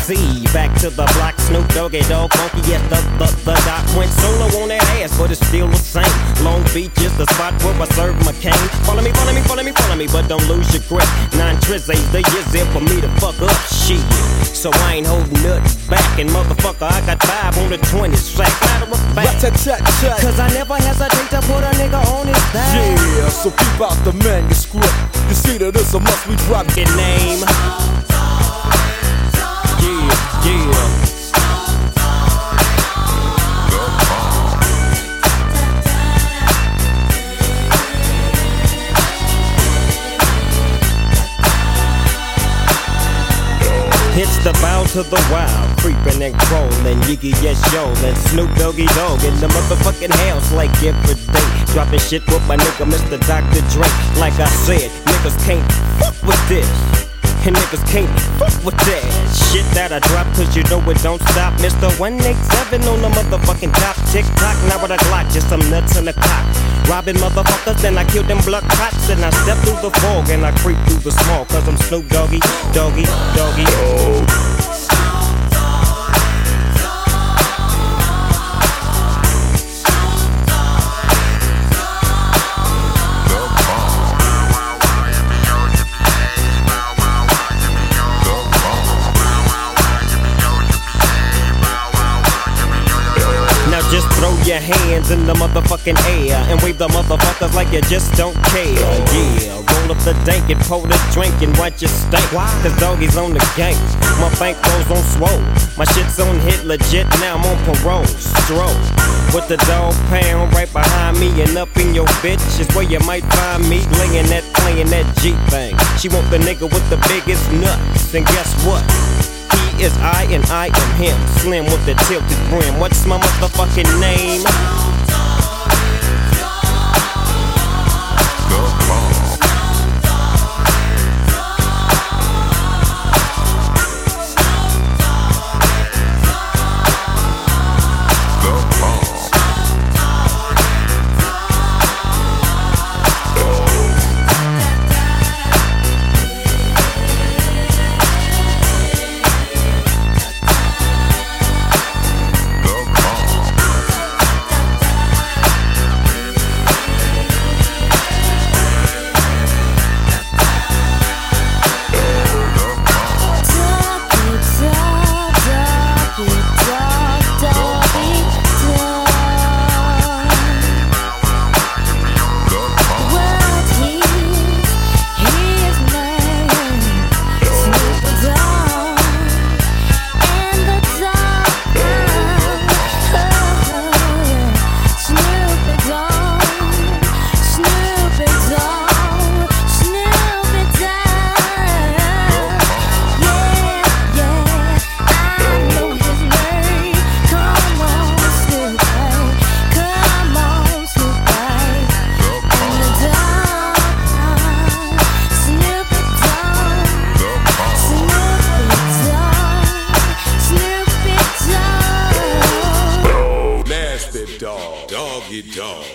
see. Back to the block, Snoop Doggy Dogg, funky, yes, the doc went solo on that ass, but it's still the same. Long Beach is the spot where I serve my cane. Follow me, but don't lose your grip. 9 tris ain't the years in for me to fuck up shit. So I ain't holding nothing back, and motherfucker, I got 5 on the 20 sack. Matter of fact, cause I never hesitate to put a nigga on his back. Yeah, so keep out the manuscript. You see that it's a must we drop your name. Yeah. It's the bow to the wild, creeping and crawling, Yiggy yes yo, and Snoop Doggy Dogg in the motherfucking house like every day. Dropping shit with my nigga Mr. Dr. Dre. Like I said, niggas can't fuck with this, and niggas can't fuck with that shit that I drop, cause you know it don't stop. Mr. 187 on the motherfucking top. Tick-tock, now with a Glock, just some nuts in the cock. Robbing motherfuckers, then I kill them blood cops. And I step through the fog and I creep through the small, cause I'm Snoop Doggy, Doggy, Doggy. Oh. Just throw your hands in the motherfucking air and wave the motherfuckers like you just don't care. Yeah, roll up the dank and pour the drink and watch you stink. Cause doggies on the gang, my bankroll's on swole. My shit's on hit legit, now I'm on parole. Stroll with the dog pound right behind me, and up in your bitch is where you might find me laying that, playing that G thing. She want the nigga with the biggest nuts, and guess what? He is I and I am him. Slim with the tilted brim. What's my motherfucking name? Doggy dog.